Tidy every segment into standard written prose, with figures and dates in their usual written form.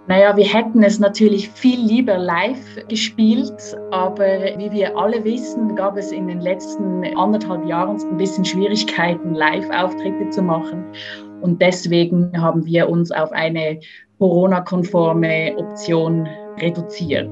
Naja, wir hätten es natürlich viel lieber live gespielt, aber wie wir alle wissen, gab es in den letzten 1,5 Jahren ein bisschen Schwierigkeiten, Live-Auftritte zu machen. Und deswegen haben wir uns auf eine Corona-konforme Option reduziert.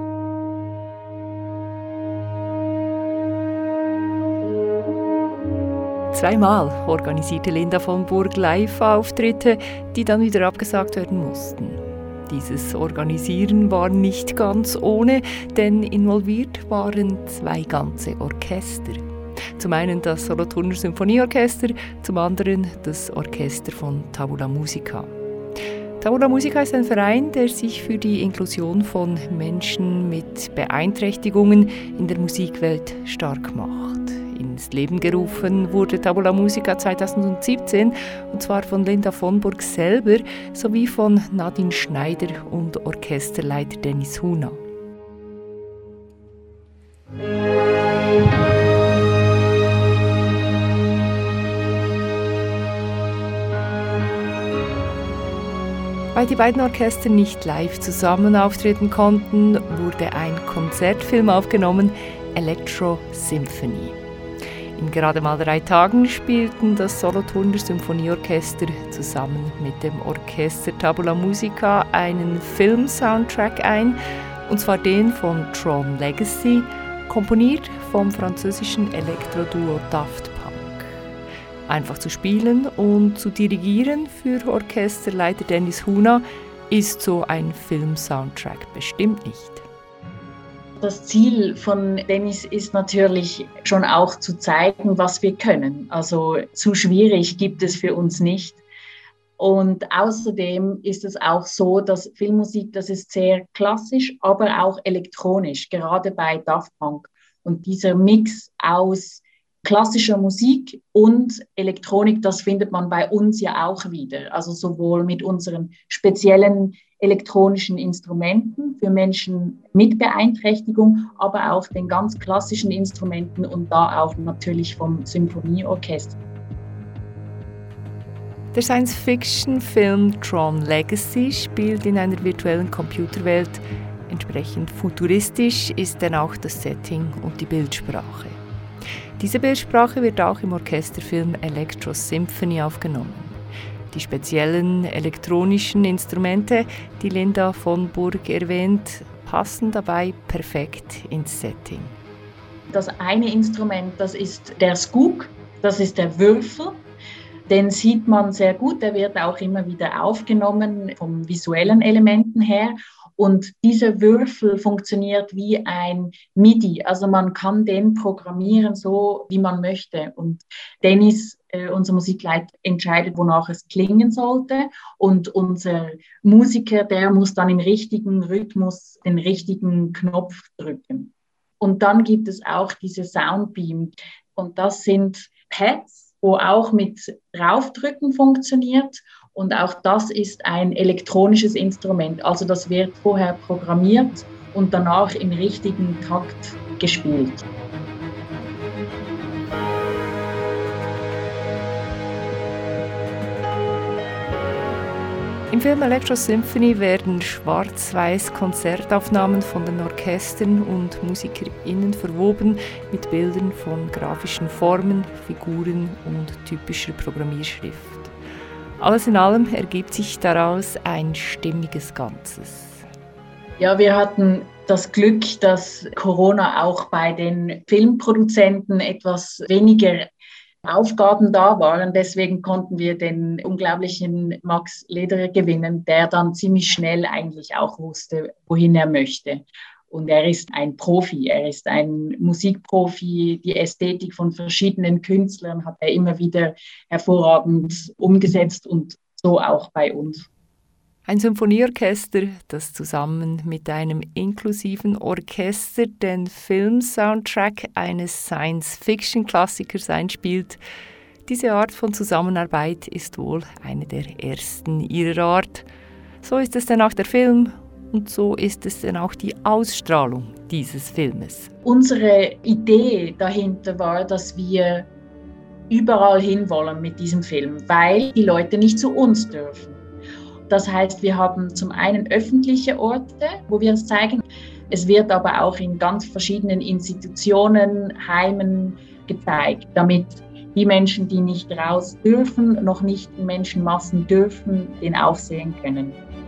Zweimal organisierte Linda von Burg Live-Auftritte, die dann wieder abgesagt werden mussten. Dieses Organisieren war nicht ganz ohne, denn involviert waren 2 ganze Orchester. Zum einen das Solothurner Symphonieorchester, zum anderen das Orchester von Tabula Musica. Tabula Musica ist ein Verein, der sich für die Inklusion von Menschen mit Beeinträchtigungen in der Musikwelt stark macht. Ins Leben gerufen wurde Tabula Musica 2017, und zwar von Linda von Burg selber sowie von Nadine Schneider und Orchesterleiter Dennis Huna. Weil die beiden Orchester nicht live zusammen auftreten konnten, wurde ein Konzertfilm aufgenommen, Electro Symphony. In gerade mal 3 Tagen spielten das Solothurner Symphonieorchester zusammen mit dem Orchester Tabula Musica einen Film-Soundtrack ein, und zwar den von Tron Legacy, komponiert vom französischen Elektroduo Daft Punk. Einfach zu spielen und zu dirigieren für Orchesterleiter Dennis Huna ist so ein Film-Soundtrack bestimmt nicht. Das Ziel von Dennis ist natürlich schon auch zu zeigen, was wir können. Also zu schwierig gibt es für uns nicht. Und außerdem ist es auch so, dass Filmmusik, das ist sehr klassisch, aber auch elektronisch, gerade bei Daft Punk. Und dieser Mix aus klassischer Musik und Elektronik, das findet man bei uns ja auch wieder. Also sowohl mit unseren speziellen elektronischen Instrumenten für Menschen mit Beeinträchtigung, aber auch den ganz klassischen Instrumenten und da auch natürlich vom Symphonieorchester. Der Science-Fiction-Film Tron Legacy spielt in einer virtuellen Computerwelt. Entsprechend futuristisch ist dann auch das Setting und die Bildsprache. Diese Bildsprache wird auch im Orchesterfilm Electro Symphony aufgenommen. Die speziellen elektronischen Instrumente, die Linda von Burg erwähnt, passen dabei perfekt ins Setting. Das eine Instrument, das ist der Skook, das ist der Würfel. Den sieht man sehr gut, der wird auch immer wieder aufgenommen vom visuellen Elementen her. Und dieser Würfel funktioniert wie ein MIDI, also man kann den programmieren so, wie man möchte. Und Dennis, unser Musikleiter, entscheidet, wonach es klingen sollte. Und unser Musiker, der muss dann im richtigen Rhythmus den richtigen Knopf drücken. Und dann gibt es auch diese Soundbeam. Und das sind Pads, wo auch mit draufdrücken funktioniert. Und auch das ist ein elektronisches Instrument. Also das wird vorher programmiert und danach im richtigen Takt gespielt. Im Film Electro Symphony werden schwarz-weiß Konzertaufnahmen von den Orchestern und MusikerInnen verwoben mit Bildern von grafischen Formen, Figuren und typischer Programmierschrift. Alles in allem ergibt sich daraus ein stimmiges Ganzes. Ja, wir hatten das Glück, dass Corona auch bei den Filmproduzenten etwas weniger Aufgaben da waren. Deswegen konnten wir den unglaublichen Max Lederer gewinnen, der dann ziemlich schnell eigentlich auch wusste, wohin er möchte. Und er ist ein Profi, er ist ein Musikprofi. Die Ästhetik von verschiedenen Künstlern hat er immer wieder hervorragend umgesetzt und so auch bei uns. Ein Symphonieorchester, das zusammen mit einem inklusiven Orchester den Film-Soundtrack eines Science-Fiction-Klassikers einspielt. Diese Art von Zusammenarbeit ist wohl eine der ersten ihrer Art. So ist es dann auch der Film und so ist es dann auch die Ausstrahlung dieses Filmes. Unsere Idee dahinter war, dass wir überall hinwollen mit diesem Film, weil die Leute nicht zu uns dürfen. Das heißt, wir haben zum einen öffentliche Orte, wo wir es zeigen. Es wird aber auch in ganz verschiedenen Institutionen, Heimen gezeigt, damit die Menschen, die nicht raus dürfen, noch nicht in Menschenmassen dürfen, den auch sehen können.